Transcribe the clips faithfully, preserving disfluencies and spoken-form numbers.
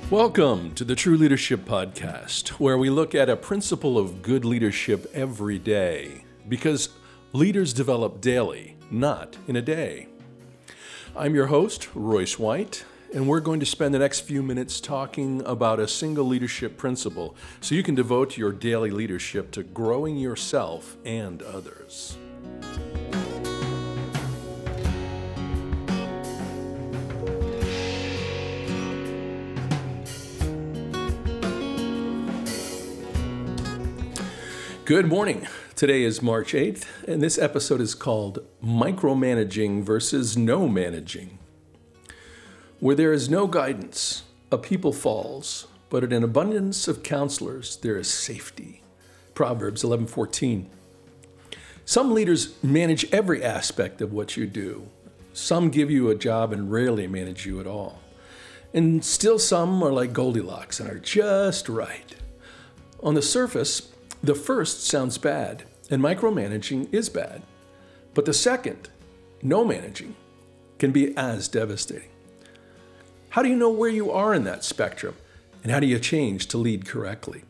Welcome to the True Leadership Podcast, where we look at a principle of good leadership every day, because leaders develop daily, not in a day. I'm your host, Royce White, and we're going to spend the next few minutes talking about a single leadership principle so you can devote your daily leadership to growing yourself and others. Good morning. Today is March eighth, and this episode is called Micromanaging versus No Managing. Where there is no guidance, a people falls, but in an abundance of counselors, there is safety. Proverbs eleven fourteen. Some leaders manage every aspect of what you do. Some give you a job and rarely manage you at all. And still some are like Goldilocks and are just right. On the surface, the first sounds bad, and micromanaging is bad. But the second, no managing, can be as devastating. How do you know where you are in that spectrum, and how do you change to lead correctly?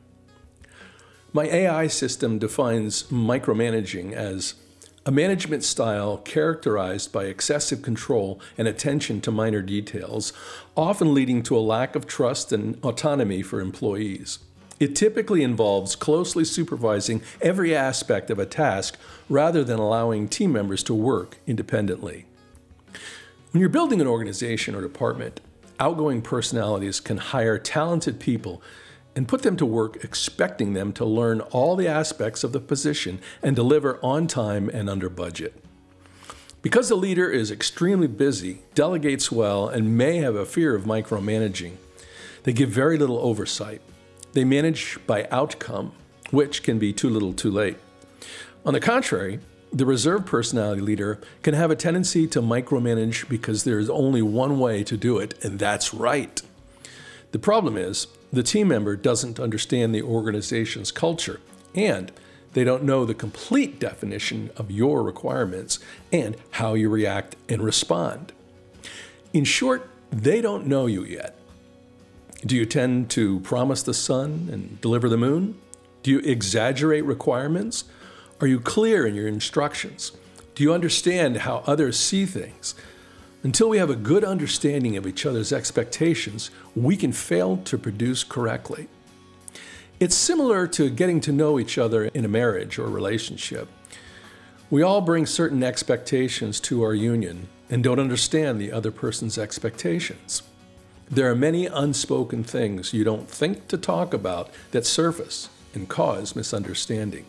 My A I system defines micromanaging as a management style characterized by excessive control and attention to minor details, often leading to a lack of trust and autonomy for employees. It typically involves closely supervising every aspect of a task rather than allowing team members to work independently. When you're building an organization or department, outgoing personalities can hire talented people and put them to work expecting them to learn all the aspects of the position and deliver on time and under budget. Because the leader is extremely busy, delegates well, and may have a fear of micromanaging, they give very little oversight. They manage by outcome, which can be too little too late. On the contrary, the reserved personality leader can have a tendency to micromanage because there is only one way to do it, and that's right. The problem is, the team member doesn't understand the organization's culture, and they don't know the complete definition of your requirements and how you react and respond. In short, they don't know you yet. Do you tend to promise the sun and deliver the moon? Do you exaggerate requirements? Are you clear in your instructions? Do you understand how others see things? Until we have a good understanding of each other's expectations, we can fail to produce correctly. It's similar to getting to know each other in a marriage or relationship. We all bring certain expectations to our union and don't understand the other person's expectations. There are many unspoken things you don't think to talk about that surface and cause misunderstanding.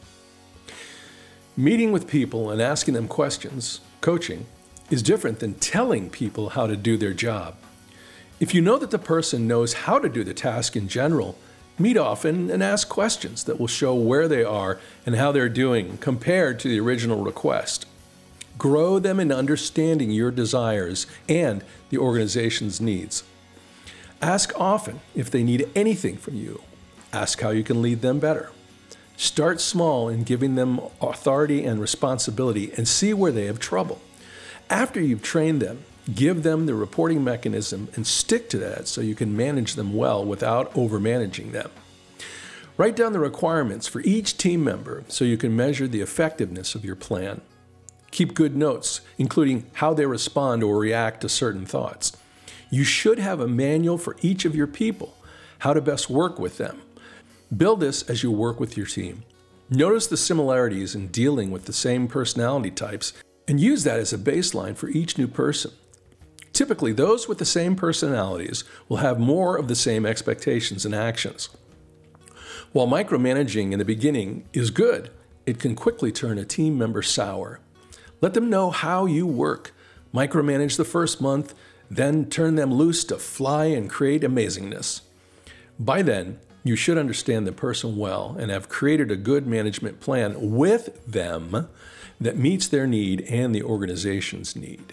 Meeting with people and asking them questions, coaching, is different than telling people how to do their job. If you know that the person knows how to do the task in general, meet often and ask questions that will show where they are and how they're doing compared to the original request. Grow them in understanding your desires and the organization's needs. Ask often if they need anything from you. Ask how you can lead them better. Start small in giving them authority and responsibility and see where they have trouble. After you've trained them, give them the reporting mechanism and stick to that so you can manage them well without overmanaging them. Write down the requirements for each team member so you can measure the effectiveness of your plan. Keep good notes, including how they respond or react to certain thoughts. You should have a manual for each of your people, how to best work with them. Build this as you work with your team. Notice the similarities in dealing with the same personality types and use that as a baseline for each new person. Typically, those with the same personalities will have more of the same expectations and actions. While micromanaging in the beginning is good, it can quickly turn a team member sour. Let them know how you work. Micromanage the first month, then turn them loose to fly and create amazingness. By then, you should understand the person well and have created a good management plan with them that meets their need and the organization's need.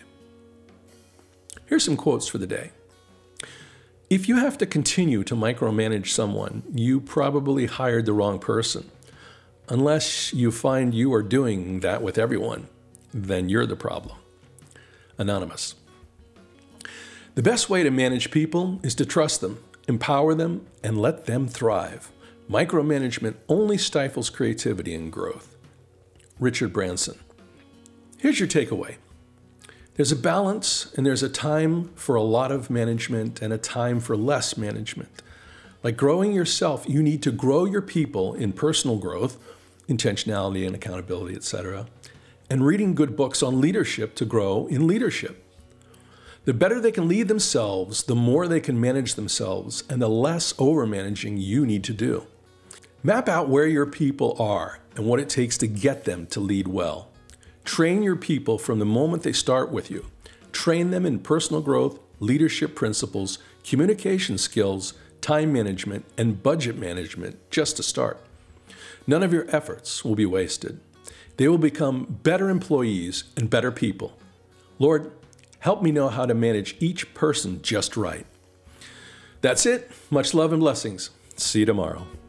Here's some quotes for the day. If you have to continue to micromanage someone, you probably hired the wrong person. Unless you find you are doing that with everyone, then you're the problem. Anonymous. The best way to manage people is to trust them empower them, and let them thrive. Micromanagement only stifles creativity and growth. Richard Branson. Here's your takeaway. There's a balance, and there's a time for a lot of management and a time for less management. Like growing yourself, you need to grow your people in personal growth, intentionality and accountability, et cetera, and reading good books on leadership to grow in leadership. The better they can lead themselves, the more they can manage themselves, and the less overmanaging you need to do. Map out where your people are and what it takes to get them to lead well. Train your people from the moment they start with you. Train them in personal growth, leadership principles, communication skills, time management, and budget management, just to start. None of your efforts will be wasted. They will become better employees and better people. Lord, help me know how to manage each person just right. That's it. Much love and blessings. See you tomorrow.